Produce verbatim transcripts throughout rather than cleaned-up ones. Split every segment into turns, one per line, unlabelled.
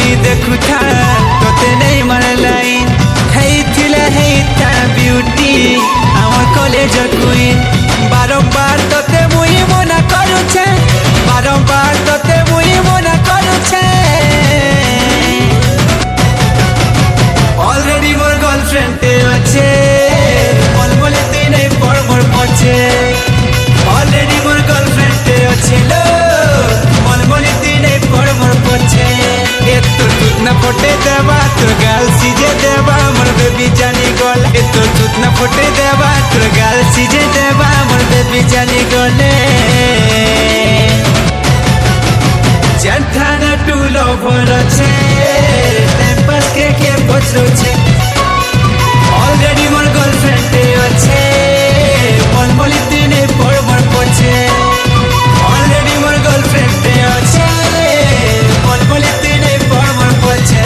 मुई देखुथा तोते नहीं मन लाइन हेइथिला हेइता ब्यूटी आवर कॉलेज क्वीन बारंबार तोते मुई मना करूछे बारंबार तोते मुई मना करूछे ऑलरेडी मोर गर्लफ्रेंड अच्छे मलमले ते नहीं पड़ मोर पछे ऑलरेडी मोर गर्लफ्रेंड अच्छे लो मलमले ते नहीं पड़ मोर पछे ए तो तुत ना फोटे देबा तोर गाल सीजे देबा मोर बेबी जानी गले ए तो तुत ना फोटे देबा तोर गाल सीजे देबा मोर बेबी जानी गले जंठाना टू लवर छे टेम्पस के के पछरो छे ऑलरेडी मोर गर्लफ्रेंड अच्छे मलमले ते नहीं पड़ मोर पछे ऑलरेडी मोर गर्लफ्रेंड अच्छे मलमले ते नहीं पड़ मोर पछे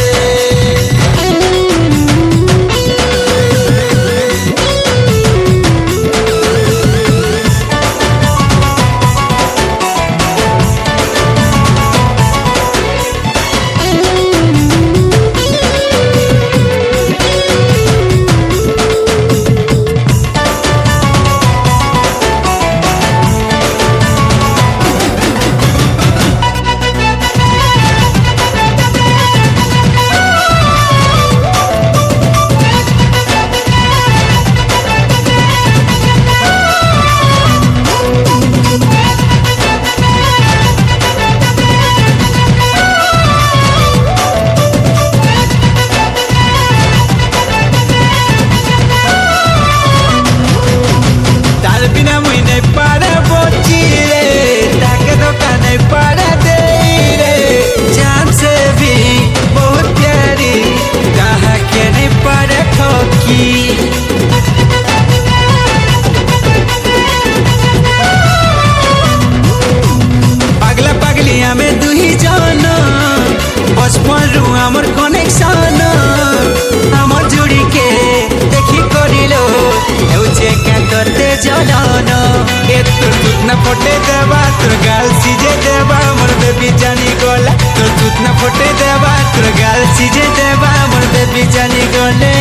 आमर कनेक्शन आमर जुड़ी के देखी करिलो हेउचे का करते जलन ए तोर तुत ना फोटे देबा तोर गाल सीजे देबा मोर बेबी जानी गले तोर तुत ना फोटे देबा तोर गाल सीजे देबा मोर बेबी जानी गले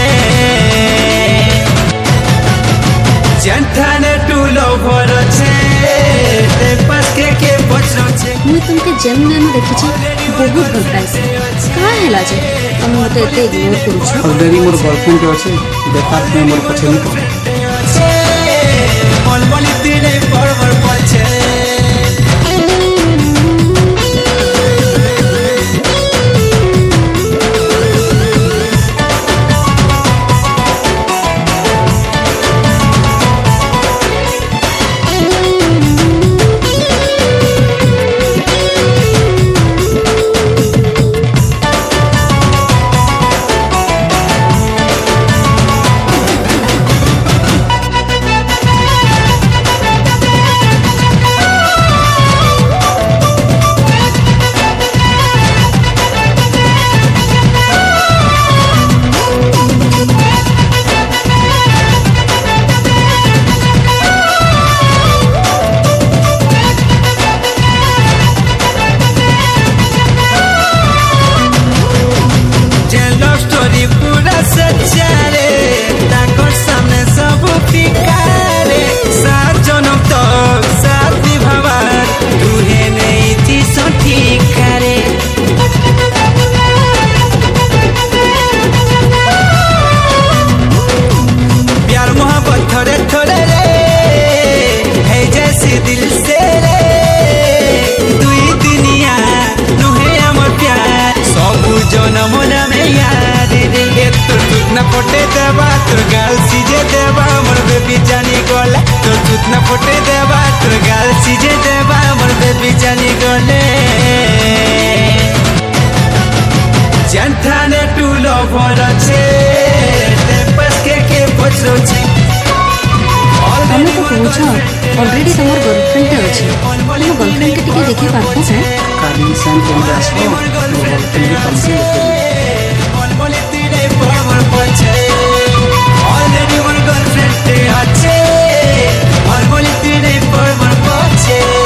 जंठाने टू लवर छे ते पास के के पछरो छे
मुई तुमके जन्म में देखि छी बहुत भल पाइसे का हैला जे हम मते एते इग्नोर करू छी
ऑलरेडी मोर गर्लफ्रेंड अछि देखा में मोर पछे नहीं
मलमले ते नहीं पड़ मोर पछे फोटे देबा तोर गाल सीजे देबा मोर बेबी जानी गले तोर तुत ना फोटे देबा तोर गाल सीजे देबा मोर बेबी जानी गले जंठाने टू लवर छे ते पास के के पछरो छे
हमें तो पूछो ऑलरेडी तमोर गर्लफ्रेंड अछि हम गर्लफ्रेंड के टिके देखि पारबो से
काली सन के आसो गर्लफ्रेंड के कंप्लीट
मलमले ते नहीं पड़ मोर पछे ऑलरेडी मोर गर्लफ्रेंड अच्छे मलमले ते नहीं पड़ मोर पछे